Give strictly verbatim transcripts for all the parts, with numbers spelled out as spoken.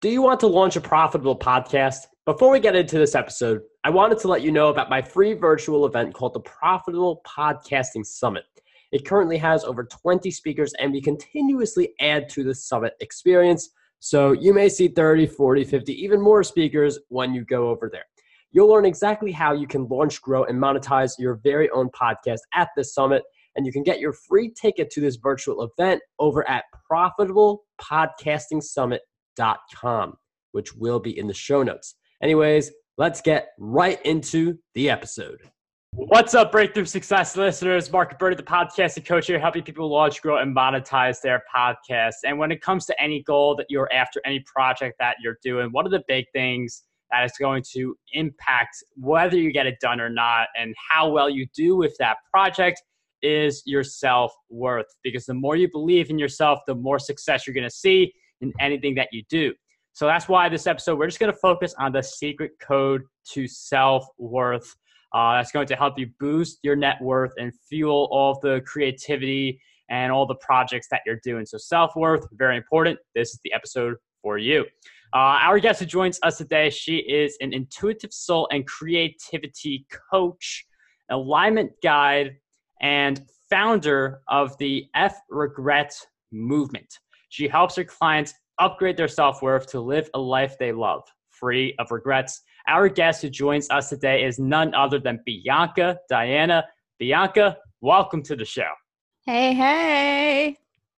Do you want to launch a profitable podcast? Before we get into this episode, I wanted to let you know about my free virtual event called the Profitable Podcasting Summit. It currently has over twenty speakers, and we continuously add to the summit experience. So you may see thirty, forty, fifty, even more speakers when you go over there. You'll learn exactly how you can launch, grow, and monetize your very own podcast at this summit. And you can get your free ticket to this virtual event over at profitable podcasting summit dot com, which will be in the show notes. Anyways, let's get right into the episode. What's up, Breakthrough Success listeners? Mark Berti, the podcasting coach here, helping people launch, grow, and monetize their podcasts. And when it comes to any goal that you're after, any project that you're doing, one of the big things that is going to impact whether you get it done or not and how well you do with that project is your self-worth. Because the more you believe in yourself, the more success you're going to see in anything that you do. So that's why this episode, we're just going to focus on the secret code to self-worth. Uh, that's going to help you boost your net worth and fuel all of the creativity and all the projects that you're doing. So self-worth, very important. This is the episode for you. Uh, our guest who joins us today, she is an intuitive soul and creativity coach, alignment guide, and founder of the F Regret movement. She helps her clients upgrade their self-worth to live a life they love, free of regrets. Our guest who joins us today is none other than Bianca Diana. Bianca, welcome to the show. Hey, hey.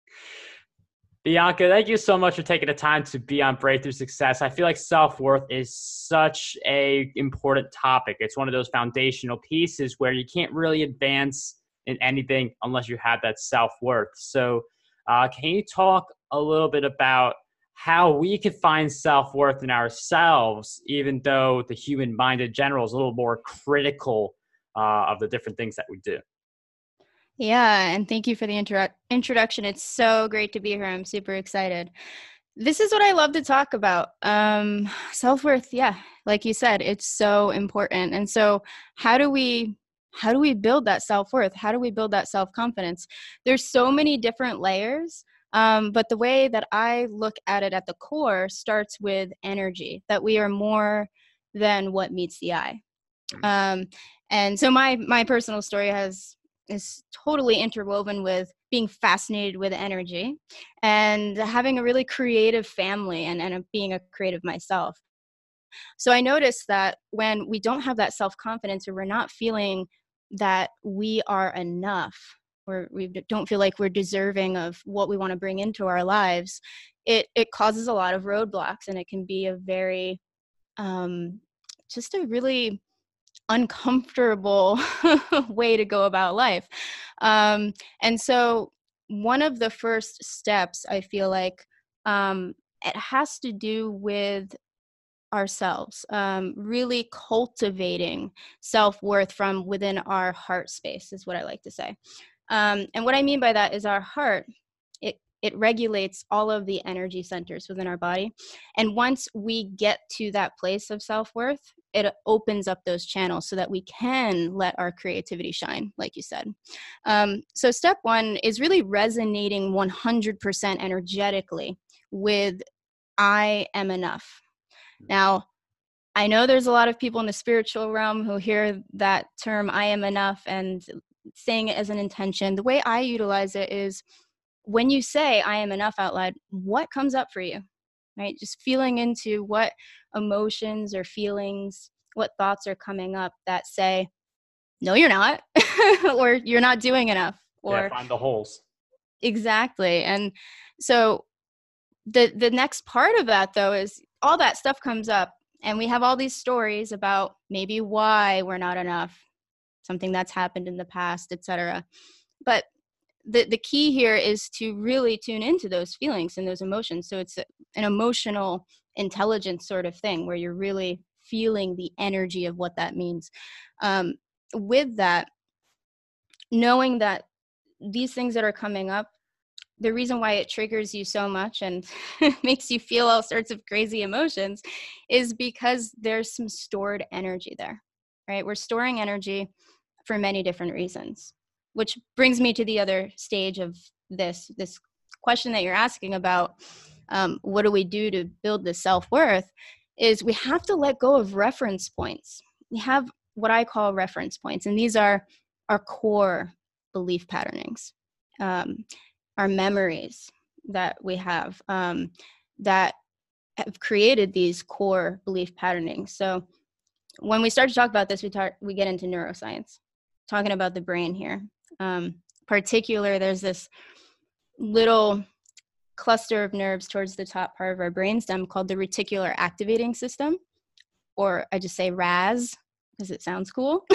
Bianca, thank you so much for taking the time to be on Breakthrough Success. I feel like self-worth is such an important topic. It's one of those foundational pieces where you can't really advance in anything unless you have that self-worth. So uh, can you talk a little bit about how we could find self-worth in ourselves, even though the human mind in general is a little more critical uh, of the different things that we do? Yeah, and thank you for the intro- introduction. It's so great to be here. I'm super excited. This is what I love to talk about. Um, self-worth, yeah, like you said, it's so important. And so how do we how do we build that self-worth? How do we build that self-confidence? There's so many different layers. Um, but the way that I look at it at the core starts with energy, that we are more than what meets the eye. Um, and so my my personal story has is totally interwoven with being fascinated with energy and having a really creative family and, and being a creative myself. So I noticed that when we don't have that self-confidence or we're not feeling that we are enough, or we don't feel like we're deserving of what we want to bring into our lives, it it causes a lot of roadblocks, and it can be a very, um, just a really uncomfortable way to go about life. Um, and so one of the first steps, I feel like, um, it has to do with ourselves, um, really cultivating self-worth from within our heart space is what I like to say. Um, and what I mean by that is our heart, it, it regulates all of the energy centers within our body. And once we get to that place of self-worth, it opens up those channels so that we can let our creativity shine, like you said. Um, so step one is really resonating one hundred percent energetically with I am enough. Now, I know there's a lot of people in the spiritual realm who hear that term, I am enough, and saying it as an intention. The way I utilize it is when you say I am enough out loud, what comes up for you, right? Just feeling into what emotions or feelings, what thoughts are coming up that say, no, you're not, or you're not doing enough. Or Yeah, find the holes. Exactly. And so the the next part of that, though, is all that stuff comes up and we have all these stories about maybe why we're not enough, something that's happened in the past, et cetera. But the, the key here is to really tune into those feelings and those emotions. So it's a, an emotional intelligence sort of thing where you're really feeling the energy of what that means. Um, with that, knowing that these things that are coming up, the reason why it triggers you so much and makes you feel all sorts of crazy emotions is because there's some stored energy there, right? We're storing energy for many different reasons, which brings me to the other stage of this, this question that you're asking about. um, what do we do to build this self-worth, is we have to let go of reference points. We have what I call reference points, and these are our core belief patternings, um, our memories that we have um, that have created these core belief patternings. So when we start to talk about this, we talk, we get into neuroscience, talking about the brain here. Um, particular, there's this little cluster of nerves towards the top part of our brainstem called the reticular activating system, or I just say R A S because it sounds cool.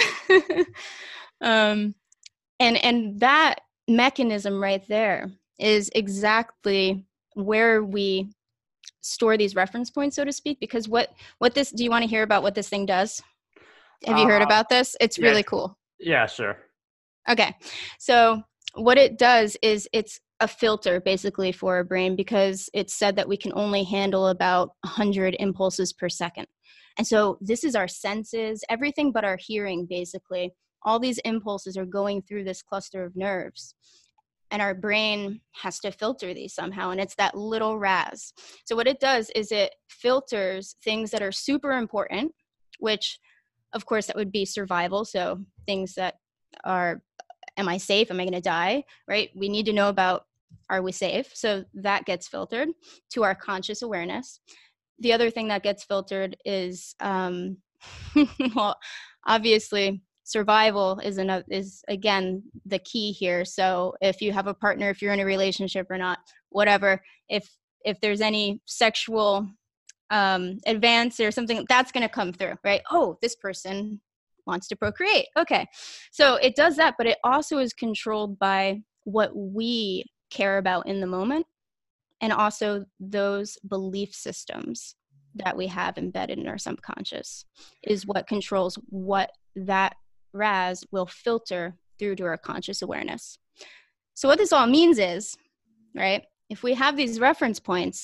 um, and and that mechanism right there is exactly where we store these reference points, so to speak. Because what what this, do you want to hear about what this thing does? Have you heard Uh, about this? It's yeah, really cool. Yeah, sure. Okay. So what it does is it's a filter basically for our brain, because it's said that we can only handle about one hundred impulses per second. And so this is our senses, everything but our hearing, basically. All these impulses are going through this cluster of nerves. And our brain has to filter these somehow, and it's that little R A S. So what it does is it filters things that are super important, which, of course, that would be survival. So things that are, am I safe? Am I going to die? Right? We need to know about, are we safe? So that gets filtered to our conscious awareness. The other thing that gets filtered is, um, well, obviously, survival is another, is again the key here. So if you have a partner, if you're in a relationship or not, whatever, if if there's any sexual um, advance or something, that's going to come through, right? Oh, this person wants to procreate. Okay, so it does that, but it also is controlled by what we care about in the moment, and also those belief systems that we have embedded in our subconscious is what controls what that R A S will filter through to our conscious awareness. So what this all means is, right, if we have these reference points,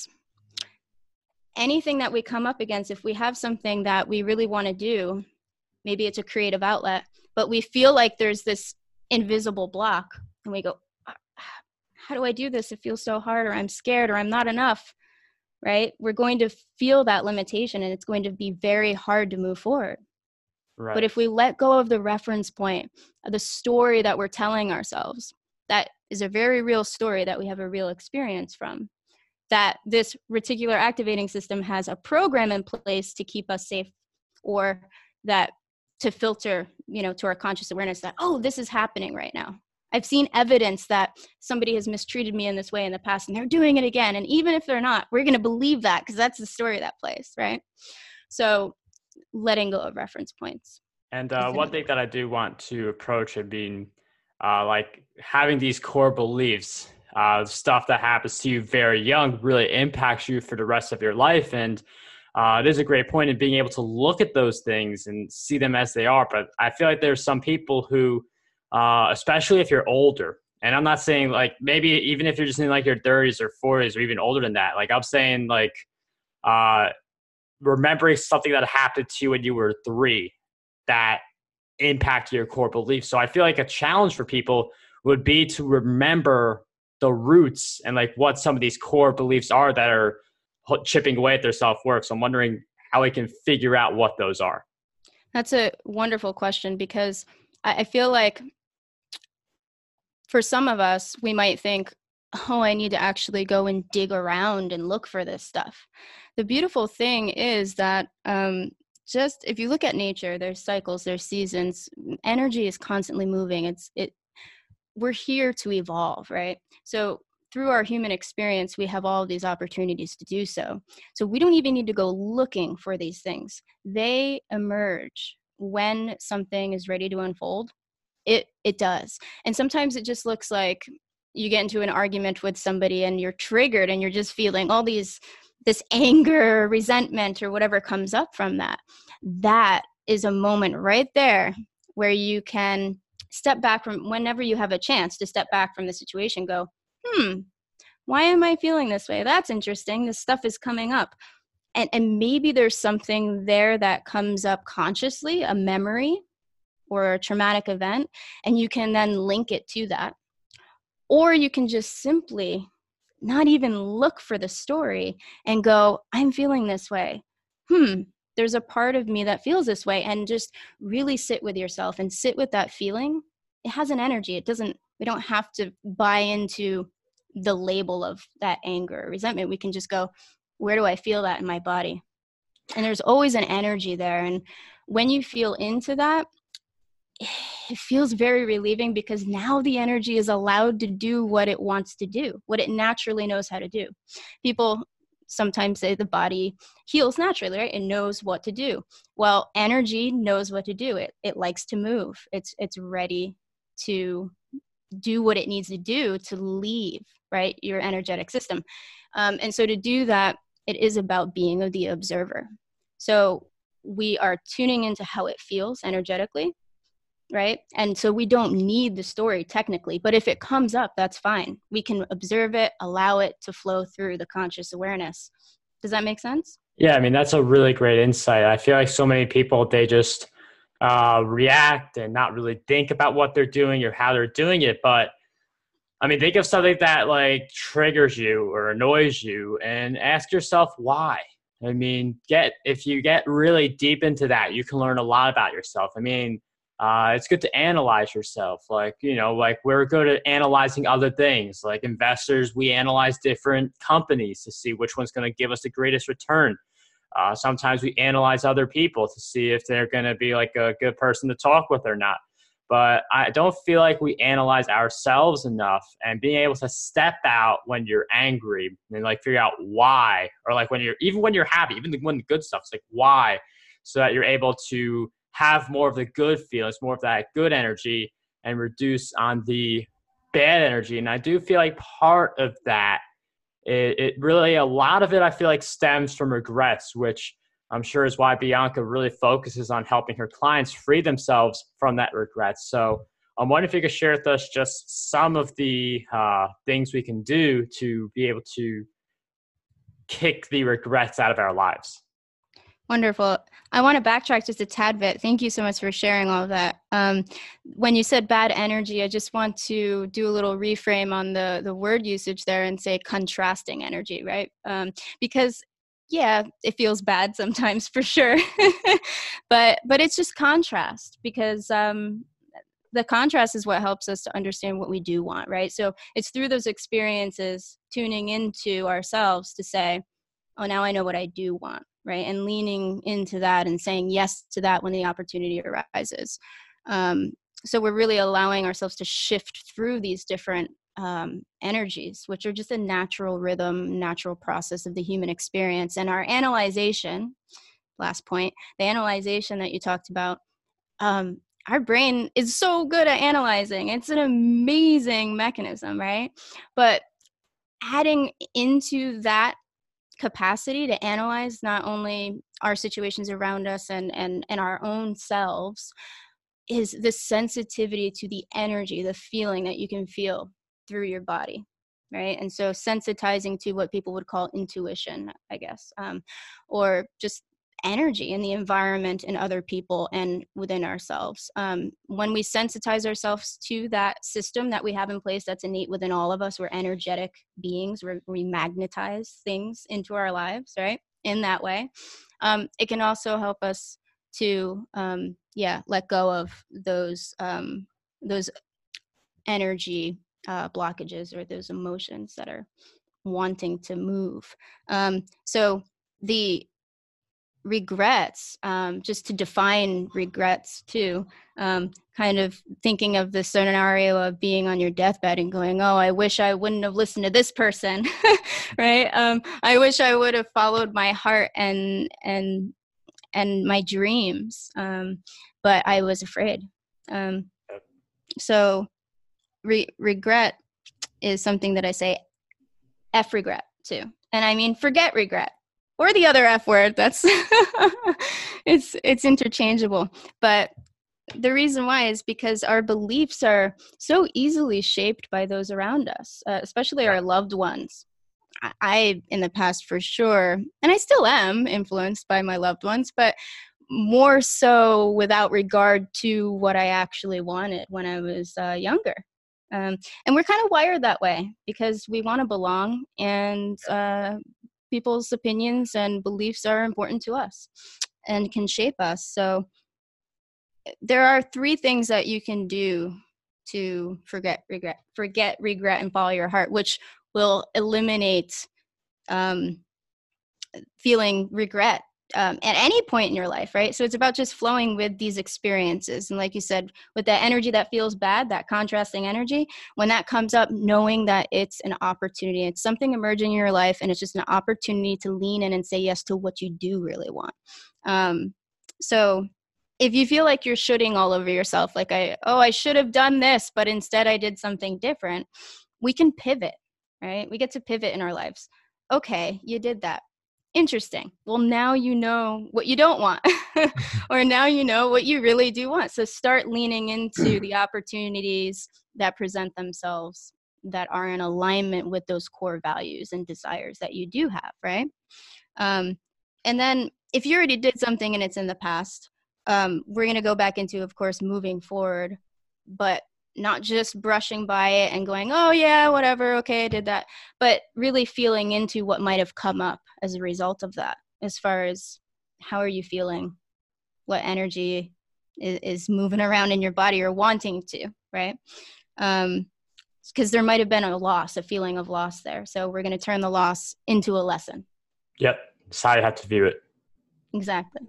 anything that we come up against, if we have something that we really want to do, maybe it's a creative outlet, but we feel like there's this invisible block, and we go, how do I do this? It feels so hard, or I'm scared, or I'm not enough, right? We're going to feel that limitation, and it's going to be very hard to move forward. Right. But if we let go of the reference point, the story that we're telling ourselves, that is a very real story that we have a real experience from, that this reticular activating system has a program in place to keep us safe, or that to filter, you know, to our conscious awareness that, oh, this is happening right now. I've seen evidence that somebody has mistreated me in this way in the past, and they're doing it again. And even if they're not, we're going to believe that because that's the story that plays, right? So letting go of reference points. And uh, one thing that I do want to approach it being uh, like having these core beliefs, uh, stuff that happens to you very young really impacts you for the rest of your life. And uh, it is a great point in being able to look at those things and see them as they are. But I feel like there's some people who, uh, especially if you're older, and I'm not saying like maybe even if you're just in like your thirties or forties or even older than that, like I'm saying like uh, remembering something that happened to you when you were three that impacted your core beliefs. So I feel like a challenge for people would be to remember the roots and like what some of these core beliefs are that are chipping away at their self-worth. So I'm wondering how we can figure out what those are. That's a wonderful question, because I feel like for some of us, we might think, oh, I need to actually go and dig around and look for this stuff. The beautiful thing is that um, just if you look at nature, there's cycles, there's seasons, energy is constantly moving. It's it. We're here to evolve, right? So through our human experience, we have all of these opportunities to do so. So we don't even need to go looking for these things. They emerge when something is ready to unfold. It it does. And sometimes it just looks like you get into an argument with somebody and you're triggered and you're just feeling all these, this anger, resentment, or whatever comes up from that. That is a moment right there where you can step back from, whenever you have a chance to step back from the situation, go, hmm, why am I feeling this way? That's interesting. This stuff is coming up. And, and maybe there's something there that comes up consciously, a memory or a traumatic event, and you can then link it to that. Or you can just simply not even look for the story and go, I'm feeling this way. Hmm, there's a part of me that feels this way, and just really sit with yourself and sit with that feeling. It has an energy. It doesn't, we don't have to buy into the label of that anger or resentment. We can just go, where do I feel that in my body? And there's always an energy there. And when you feel into that, it feels very relieving, because now the energy is allowed to do what it wants to do, what it naturally knows how to do. People sometimes say the body heals naturally, right? It knows what to do. Well, energy knows what to do. It it likes to move. It's it's ready to do what it needs to do to leave, right? Your energetic system. Um, and so to do that, it is about being the observer. So we are tuning into how it feels energetically, right? And so we don't need the story technically, but if it comes up, that's fine. We can observe it, allow it to flow through the conscious awareness. Does that make sense? Yeah, I mean, that's a really great insight. I feel like so many people, they just uh, react and not really think about what they're doing or how they're doing it. But I mean, think of something that like triggers you or annoys you and ask yourself why. I mean, get if you get really deep into that, you can learn a lot about yourself. I mean, uh, it's good to analyze yourself. Like, you know, like we're good at analyzing other things. Like investors, we analyze different companies to see which one's going to give us the greatest return. Uh, sometimes we analyze other people to see if they're going to be like a good person to talk with or not. But I don't feel like we analyze ourselves enough, and being able to step out when you're angry and like figure out why, or like when you're, even when you're happy, even when the good stuff's like why, so that you're able to have more of the good feelings, more of that good energy, and reduce on the bad energy. And I do feel like part of that, it, it really, a lot of it, I feel like stems from regrets, which I'm sure is why Bianca really focuses on helping her clients free themselves from that regret. So I'm wondering if you could share with us just some of the uh, things we can do to be able to kick the regrets out of our lives. Wonderful. I want to backtrack just a tad bit. Thank you so much for sharing all of that. Um, when you said bad energy, I just want to do a little reframe on the, the word usage there and say contrasting energy, right? Um, because yeah, it feels bad sometimes for sure, but but it's just contrast, because um, the contrast is what helps us to understand what we do want, right? So it's through those experiences, tuning into ourselves to say, oh, now I know what I do want, right? And leaning into that and saying yes to that when the opportunity arises. Um, so we're really allowing ourselves to shift through these different um, energies, which are just a natural rhythm, natural process of the human experience. And our analyzation, last point, the analyzation that you talked about, um, our brain is so good at analyzing. It's an amazing mechanism, right? But adding into that capacity to analyze not only our situations around us and, and, and our own selves is the sensitivity to the energy, the feeling that you can feel through your body, right? And so sensitizing to what people would call intuition, I guess, um, or just energy in the environment and other people and within ourselves. Um, when we sensitize ourselves to that system that we have in place that's innate within all of us, we're energetic beings, we're, we magnetize things into our lives, right? In that way. Um, it can also help us to, um, yeah, let go of those, um, those energy uh, blockages or those emotions that are wanting to move. Um, so the regrets, um, just to define regrets too, um, kind of thinking of the scenario of being on your deathbed and going, oh, I wish I wouldn't have listened to this person, right? Um, I wish I would have followed my heart and and and my dreams, um, but I was afraid. Um, so re- regret is something that I say F regret too. And I mean, forget regret or the other F word. That's it's, it's interchangeable. But the reason why is because our beliefs are so easily shaped by those around us, uh, especially our loved ones. I, I, in the past for sure, and I still am influenced by my loved ones, but more so without regard to what I actually wanted when I was uh, younger. Um, and we're kind of wired that way because we want to belong, and uh, people's opinions and beliefs are important to us and can shape us. So there are three things that you can do to forget regret, forget regret, and follow your heart, which will eliminate um, feeling regret um, at any point in your life, right? So it's about just flowing with these experiences. And like you said, with that energy that feels bad, that contrasting energy, when that comes up, knowing that it's an opportunity, it's something emerging in your life, and it's just an opportunity to lean in and say yes to what you do really want. Um, so if you feel like you're shooting all over yourself, like, I, oh, I should have done this, but instead I did something different, we can pivot, right? We get to pivot in our lives. Okay, you did that. Interesting. Well, now you know what you don't want, or now you know what you really do want. So start leaning into the opportunities that present themselves that are in alignment with those core values and desires that you do have, right? Um, and then if you already did something and it's in the past, um, we're going to go back into, of course, moving forward, but not just brushing by it and going, oh yeah, whatever, okay, I did that, but really feeling into what might have come up as a result of that, as far as how are you feeling, what energy is, is moving around in your body or wanting to, right? Um, because there might have been a loss, a feeling of loss there. So we're going to turn the loss into a lesson. Yep. That's how you have to view it. Exactly.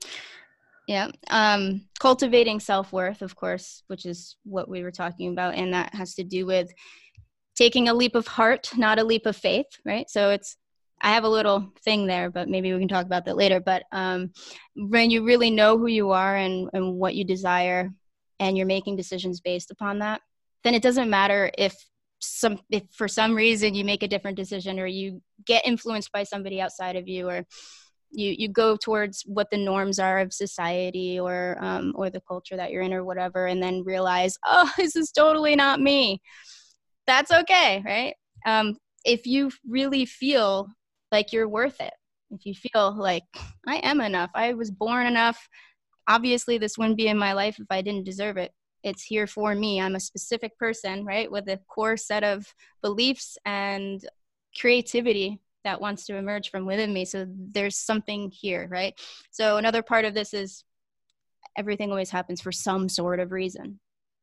Yeah. Um, cultivating self-worth, of course, which is what we were talking about. And that has to do with taking a leap of heart, not a leap of faith, right? So it's, I have a little thing there, but maybe we can talk about that later. But um, when you really know who you are and, and what you desire, and you're making decisions based upon that, then it doesn't matter if some, if for some reason you make a different decision, or you get influenced by somebody outside of you, or you you go towards what the norms are of society, or um, or the culture that you're in, or whatever, and then realize, oh, this is totally not me. That's okay, right? Um, if you really feel like you're worth it, if you feel like, I am enough, I was born enough, obviously this wouldn't be in my life if I didn't deserve it. It's here for me. I'm a specific person, right, with a core set of beliefs and creativity that wants to emerge from within me. So there's something here, right? So another part of this is everything always happens for some sort of reason.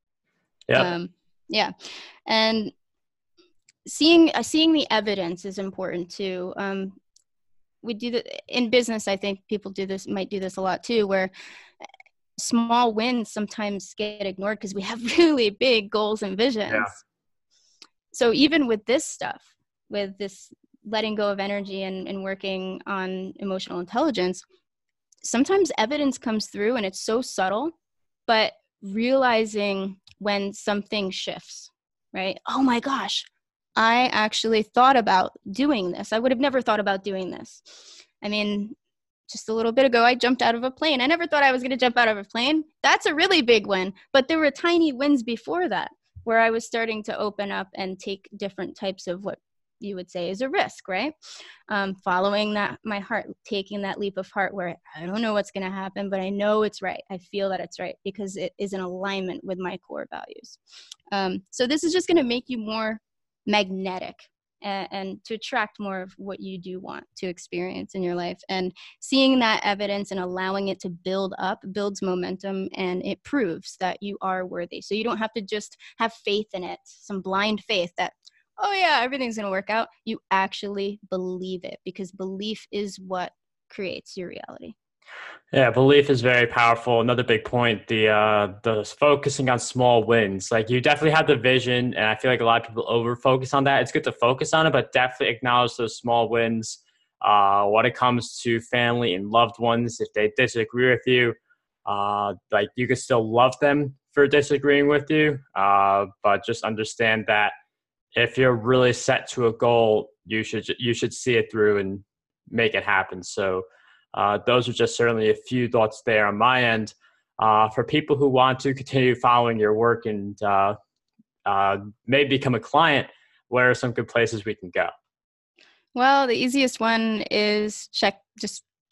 Yeah. Um, yeah. And seeing, uh, seeing the evidence is important too. Um, we do that in business. I think people do this, might do this a lot too, where small wins sometimes get ignored because we have really big goals and visions. Yeah. So even with this stuff, with this letting go of energy and, and working on emotional intelligence, sometimes evidence comes through and it's so subtle, but realizing when something shifts, right? Oh my gosh, I actually thought about doing this. I would have never thought about doing this. I mean, just a little bit ago, I jumped out of a plane. I never thought I was going to jump out of a plane. That's a really big win. But there were tiny wins before that, where I was starting to open up and take different types of what you would say is a risk, right? Um, following that, my heart, taking that leap of heart where I don't know what's going to happen, but I know it's right. I feel that it's right because it is in alignment with my core values. Um, so this is just going to make you more magnetic and, and to attract more of what you do want to experience in your life. And seeing that evidence and allowing it to build up builds momentum, and it proves that you are worthy. So you don't have to just have faith in it, some blind faith that, oh yeah, everything's going to work out. You actually believe it, because belief is what creates your reality. Yeah, belief is very powerful. Another big point, the uh, the focusing on small wins. Like, you definitely have the vision, and I feel like a lot of people over focus on that. It's good to focus on it, but definitely acknowledge those small wins. Uh, when it comes to family and loved ones, if they disagree with you, uh, like, you can still love them for disagreeing with you, uh, but just understand that if you're really set to a goal, you should you should see it through and make it happen. So uh, those are just certainly a few thoughts there on my end. Uh, for people who want to continue following your work and uh, uh, maybe become a client, where are some good places we can go? Well, the easiest one is check just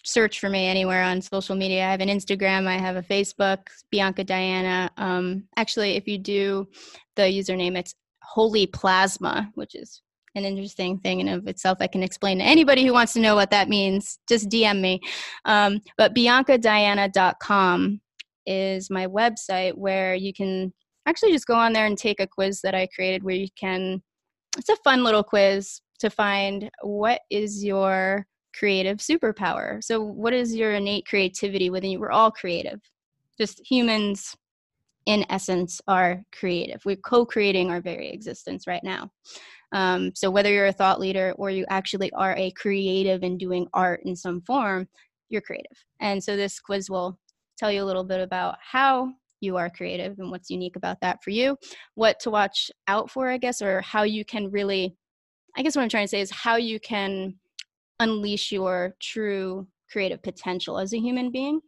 search for me anywhere on social media. I have an Instagram, I have a Facebook, Bianca Diana. Um, actually, if you do the username, it's Holy Plasma, which is an interesting thing in of itself. I can explain to anybody who wants to know what that means. Just D M me. Um, but bianca diana dot com is my website where you can actually just go on there and take a quiz that I created where you can, it's a fun little quiz to find what is your creative superpower. So what is your innate creativity within you? We're all creative. Just humans in essence are creative. We're co-creating our very existence right now. Um, so whether you're a thought leader or you actually are a creative and doing art in some form, you're creative. And so this quiz will tell you a little bit about how you are creative and what's unique about that for you, what to watch out for, I guess, or how you can really, I guess what I'm trying to say is how you can unleash your true creative potential as a human being.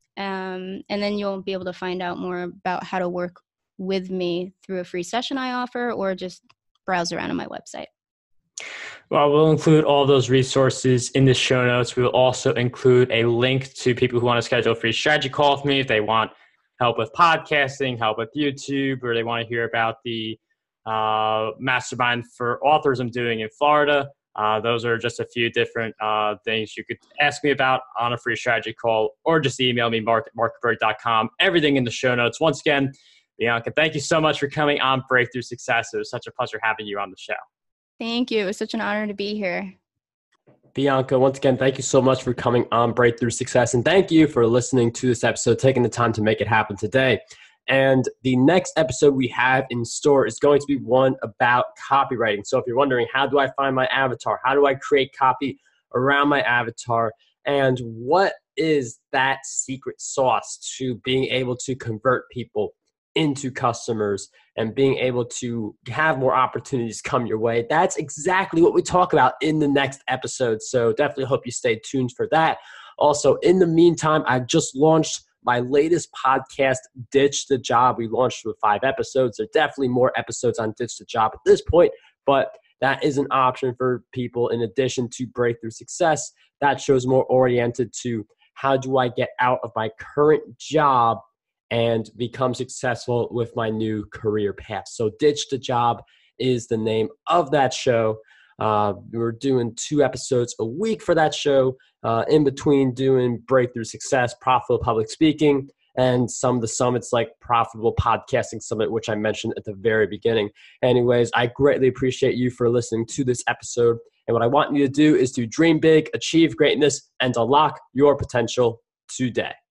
Um, and then you'll be able to find out more about how to work with me through a free session I offer or just browse around on my website. Well, we'll include all those resources in the show notes. We will also include a link to people who want to schedule a free strategy call with me if they want help with podcasting, help with YouTube, or they want to hear about the uh, mastermind for authors I'm doing in Florida. Uh, those are just a few different uh, things you could ask me about on a free strategy call, or just email me, mark at mark berg dot com. Everything in the show notes. Once again, Bianca, thank you so much for coming on Breakthrough Success. It was such a pleasure having you on the show. Thank you. It was such an honor to be here. Bianca, once again, thank you so much for coming on Breakthrough Success. And thank you for listening to this episode, taking the time to make it happen today. And the next episode we have in store is going to be one about copywriting. So if you're wondering, how do I find my avatar? How do I create copy around my avatar? And what is that secret sauce to being able to convert people into customers and being able to have more opportunities come your way? That's exactly what we talk about in the next episode. So definitely hope you stay tuned for that. Also, in the meantime, I've just launched my latest podcast, Ditch the Job. We launched with five episodes. There are definitely more episodes on Ditch the Job at this point, but that is an option for people in addition to Breakthrough Success. That show's more oriented to how do I get out of my current job and become successful with my new career path. So Ditch the Job is the name of that show. Uh, we're doing two episodes a week for that show, uh, in between doing Breakthrough Success, Profitable Public Speaking, and some of the summits like Profitable Podcasting Summit, which I mentioned at the very beginning. Anyways, I greatly appreciate you for listening to this episode. And what I want you to do is to dream big, achieve greatness, and unlock your potential today.